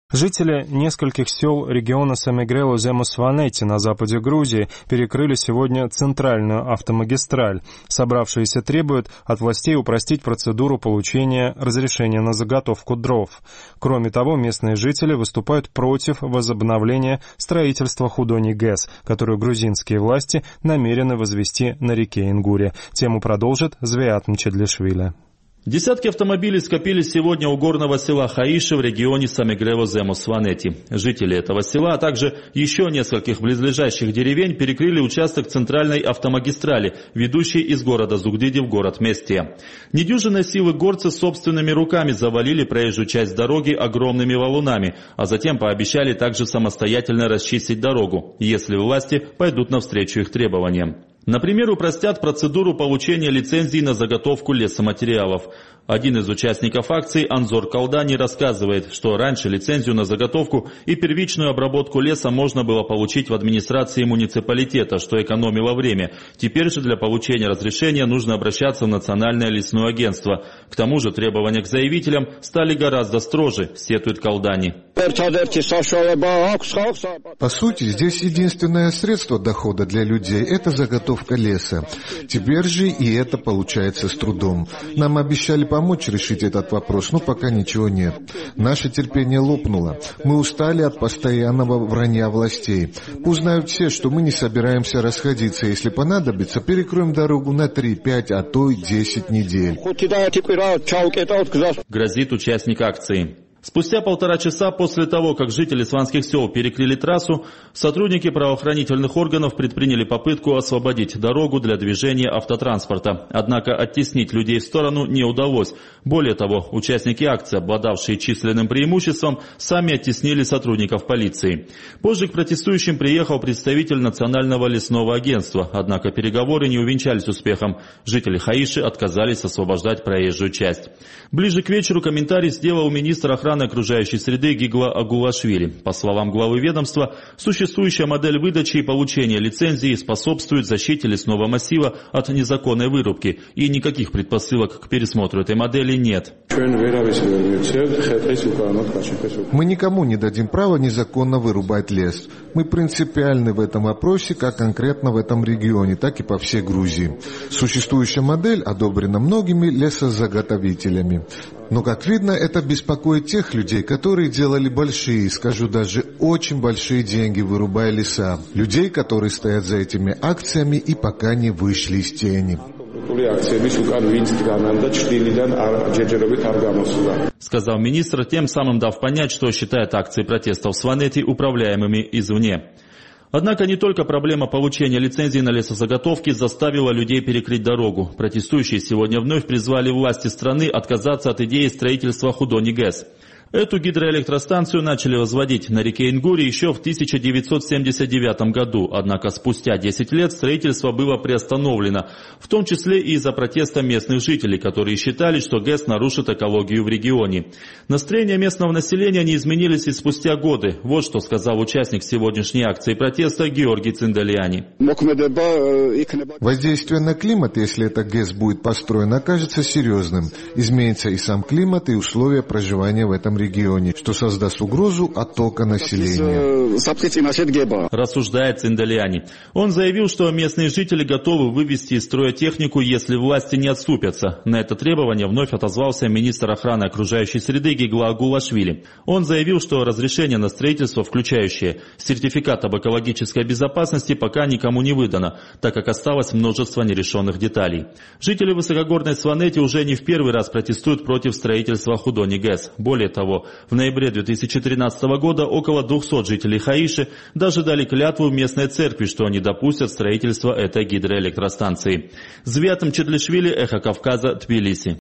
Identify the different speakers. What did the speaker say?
Speaker 1: Жители нескольких сел региона Самегрело-Земус-Сванети на западе Грузии перекрыли сегодня центральную автомагистраль. Собравшиеся требуют от властей упростить процедуру получения разрешения на заготовку дров. Кроме того, местные жители выступают против возобновления строительства Худони ГЭС, которую грузинские власти намерены возвести на реке Ингуре. Тему продолжит Звиат Мчедлишвили.
Speaker 2: Десятки автомобилей скопились сегодня у горного села Хаиши в регионе Самегрево-Земус-Сванети. Жители этого села, а также еще нескольких близлежащих деревень перекрыли участок центральной автомагистрали, ведущей из города Зугдиди в город Местия. Недюжинные силы горцы собственными руками завалили проезжую часть дороги огромными валунами, а затем пообещали также самостоятельно расчистить дорогу, если власти пойдут навстречу их требованиям. Например, упростят процедуру получения лицензии на заготовку лесоматериалов. Один из участников акции, Анзор Калдани, рассказывает, что раньше лицензию на заготовку и первичную обработку леса можно было получить в администрации муниципалитета, что экономило время. Теперь же для получения разрешения нужно обращаться в Национальное лесное агентство. К тому же требования к заявителям стали гораздо строже, сетует Калдани.
Speaker 3: По сути, здесь единственное средство дохода для людей – это заготовка леса. Теперь же и это получается с трудом. Нам обещали помочь решить этот вопрос, но пока ничего нет. Наше терпение лопнуло. Мы устали от постоянного вранья властей. Узнают все, что мы не собираемся расходиться. Если понадобится, перекроем дорогу на 3, 5, а то и 10 недель.
Speaker 2: Грозит участник акции. Спустя 1,5 часа после того, как жители сванских сел перекрыли трассу, сотрудники правоохранительных органов предприняли попытку освободить дорогу для движения автотранспорта. Однако оттеснить людей в сторону не удалось. Более того, участники акции, обладавшие численным преимуществом, сами оттеснили сотрудников полиции. Позже к протестующим приехал представитель Национального лесного агентства, однако переговоры не увенчались успехом. Жители Хаиши отказались освобождать проезжую часть. Ближе к вечеру комментарий сделал министр охраны окружающей среды Гигла Агулашвили. По словам главы ведомства, существующая модель выдачи и получения лицензии способствует защите лесного массива от незаконной вырубки, и никаких предпосылок к пересмотру этой модели нет.
Speaker 3: Мы никому не дадим права незаконно вырубать лес. Мы принципиальны в этом вопросе, как конкретно в этом регионе, так и по всей Грузии. Существующая модель одобрена многими лесозаготовителями. Но, как видно, это беспокоит тех людей, которые делали большие, скажу даже очень большие деньги, вырубая леса. Людей, которые стоят за этими акциями и пока не вышли из тени.
Speaker 2: Сказал министр, тем самым дав понять, что считает акции протеста в Сванети управляемыми извне. Однако не только проблема получения лицензии на лесозаготовки заставила людей перекрыть дорогу. Протестующие сегодня вновь призвали власти страны отказаться от идеи строительства Худони ГЭС. Эту гидроэлектростанцию начали возводить на реке Ингуре еще в 1979 году, однако спустя 10 лет строительство было приостановлено, в том числе и из-за протеста местных жителей, которые считали, что ГЭС нарушит экологию в регионе. Настроения местного населения не изменились и спустя годы. Вот что сказал участник сегодняшней акции протеста Георгий Цинделиани.
Speaker 3: Воздействие на климат, если эта ГЭС будет построена, окажется серьезным. Изменится и сам климат, и условия проживания в этом регионе, что создаст угрозу оттока населения.
Speaker 2: Рассуждает Цинделиани. Он заявил, что местные жители готовы вывести из строя технику, если власти не отступятся. На это требование вновь отозвался министр охраны окружающей среды Гигла Агулашвили. Он заявил, что разрешение на строительство, включающее сертификат об экологической безопасности, пока никому не выдано, так как осталось множество нерешенных деталей. Жители высокогорной Сванети уже не в первый раз протестуют против строительства Худони ГЭС. Более того, в ноябре 2013 года около 200 жителей Хаиши даже дали клятву в местной церкви, что они допустят строительство этой гидроэлектростанции. Звиат Мчедлишвили, Эхо Кавказа, Тбилиси.